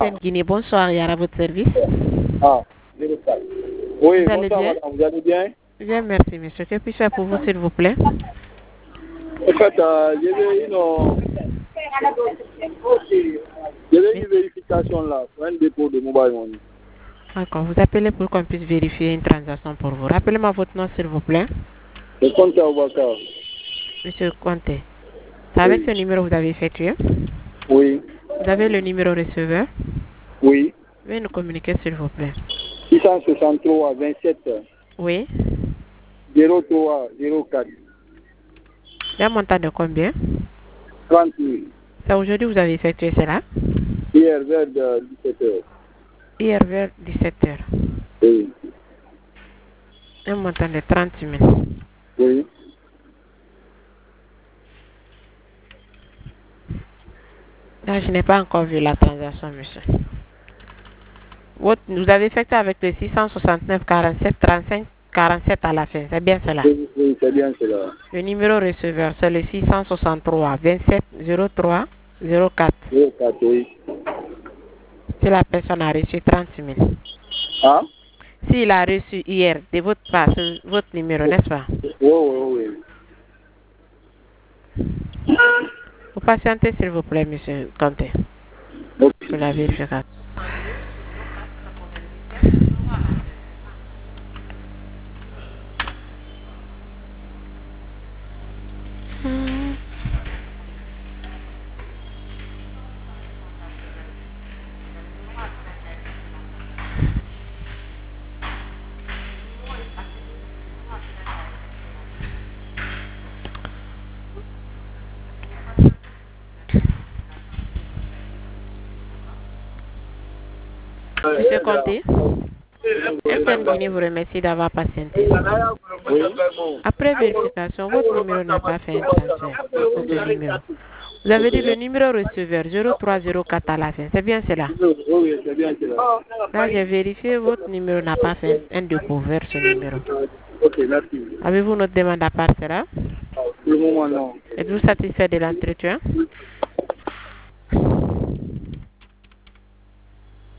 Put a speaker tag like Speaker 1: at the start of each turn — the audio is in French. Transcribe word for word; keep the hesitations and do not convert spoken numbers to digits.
Speaker 1: Capitaine Guinée, bonsoir, Yara, à votre service.
Speaker 2: Ah, zéro quatre. Oui,
Speaker 1: vous allez
Speaker 2: bonsoir,
Speaker 1: bien?
Speaker 2: madame, vous allez bien?
Speaker 1: Bien, merci, monsieur. Que puis-je faire pour vous, s'il vous plaît?
Speaker 2: En fait, euh, il y avait une, euh, il y avait une vérification là, pour un dépôt de mobile money.
Speaker 1: D'accord, vous appelez pour qu'on puisse vérifier une transaction pour vous. Rappelez-moi votre nom, s'il vous plaît.
Speaker 2: Le compte à Ouakar.
Speaker 1: Monsieur Conté. C'est avec
Speaker 2: Oui.
Speaker 1: ce numéro que vous avez effectué?
Speaker 2: Oui.
Speaker 1: Vous avez le numéro receveur?
Speaker 2: Oui.
Speaker 1: Veuillez nous communiquer, s'il vous plaît.
Speaker 2: six cent soixante-trois vingt-sept
Speaker 1: Oui.
Speaker 2: zéro trois zéro quatre.
Speaker 1: C'est un montant de combien?
Speaker 2: trente mille.
Speaker 1: C'est aujourd'hui que vous avez effectué cela?
Speaker 2: Hier vers dix-sept heures.
Speaker 1: Hier vers dix-sept heures.
Speaker 2: Oui.
Speaker 1: Un montant de trente mille.
Speaker 2: Oui.
Speaker 1: Là, je n'ai pas encore vu la transaction, monsieur. Votre, vous avez effectué avec le six cent soixante-neuf quarante-sept trente-cinq quarante-sept à la fin. C'est bien cela?
Speaker 2: Oui, oui, c'est bien cela.
Speaker 1: Le numéro receveur, c'est le six cent soixante-trois vingt-sept zéro trois zéro quatre.
Speaker 2: zéro quatre, oui.
Speaker 1: Si la personne a reçu trente mille.
Speaker 2: Ah?
Speaker 1: S'il a reçu hier de votre part, c'est votre numéro, n'est-ce pas?
Speaker 2: Oui, oui, oui.
Speaker 1: Vous patientez, s'il vous plaît, monsieur Conté.
Speaker 2: Ok.
Speaker 1: Pour la vérification. Hmm. Monsieur Conté, M T N Guinée vous remercie d'avoir patienté.
Speaker 2: Oui.
Speaker 1: Après vérification, votre numéro n'a pas fait un transfert. C'est ce numéro. Vous avez dit le numéro receveur zéro trois zéro quatre à la fin. C'est bien cela?
Speaker 2: Oui, oui, c'est bien cela.
Speaker 1: Là, j'ai vérifié, votre numéro n'a pas fait un dépôt vers ce numéro.
Speaker 2: Ok, merci.
Speaker 1: Avez-vous notre demande à part cela?
Speaker 2: Pour le moment, non.
Speaker 1: Êtes-vous satisfait de l'entretien?